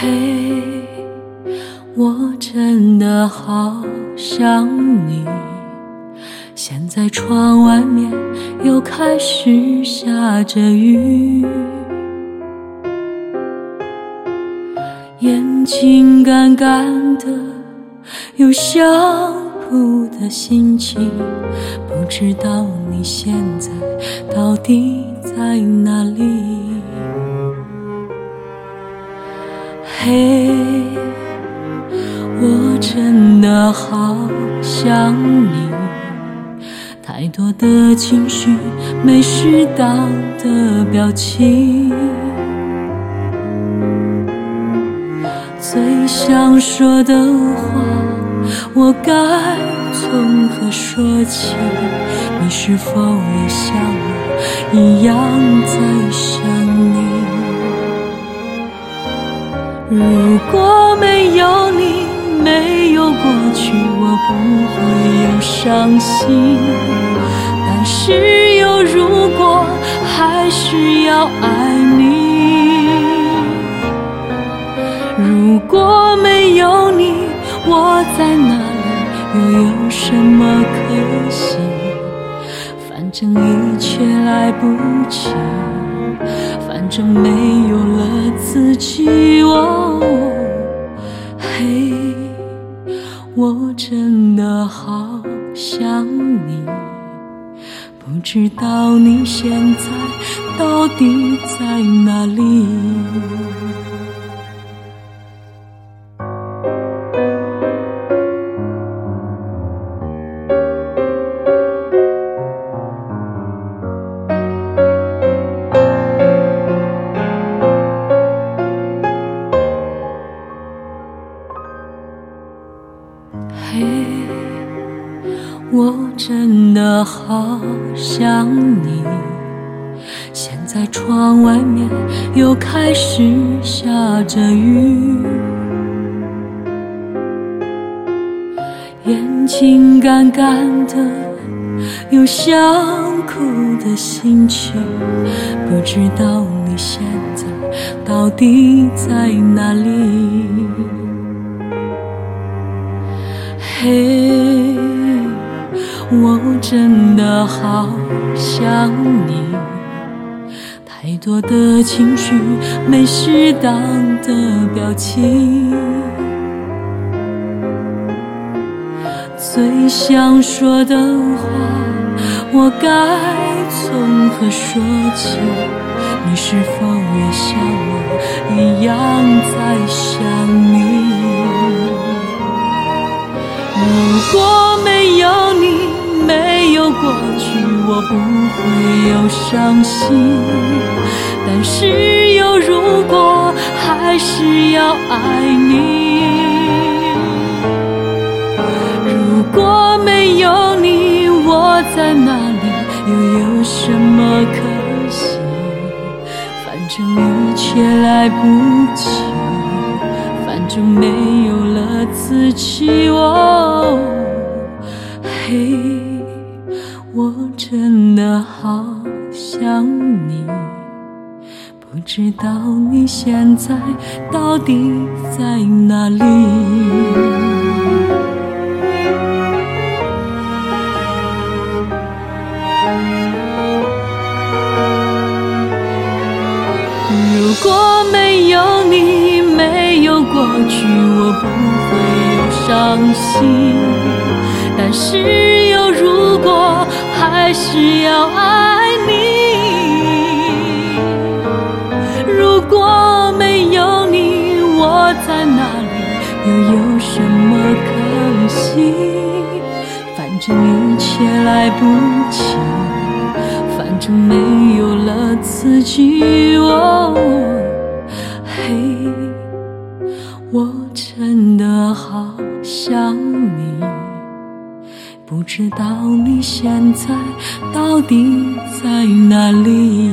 嘿，我真的好想你，现在窗外面又开始下着雨，眼睛干干的，有想哭的心情，不知道你现在到底在哪里。嘿，我真的好想你，太多的情绪，没适当的表情，最想说的话我该从何说起？你是否也像我一样在想你？如果没有你，没有过去，我不会有伤心。但是有如果，还是要爱你。如果没有你，我在哪里，又有什么可惜？反正一切来不及，反正没有了自己。嘿，我真的好想你，不知道你现在到底在哪里。嘿，我真的好想你，现在窗外面又开始下着雨，眼睛干干的，有想哭的心情，不知道你现在到底在哪里。嘿，我真的好想你，太多的情绪，没适当的表情，最想说的话我该从何说起？你是否也像我一样在想你？如果没有你，没有过去，我不会有伤心。但是有如果，还是要爱你。如果没有你，我在哪里，又有什么可惜？反正一切来不及，反正没有了自己。嘿，我真的好想你，不知道你现在到底在哪里。如果没有你，没有过去，我不会有伤心。但是有如果，还是要爱你。如果没有你，我在哪里，又有什么可惜？反正一切来不及，反正没有了自己。嘿，我真的好想你，不知道你现在到底在哪里。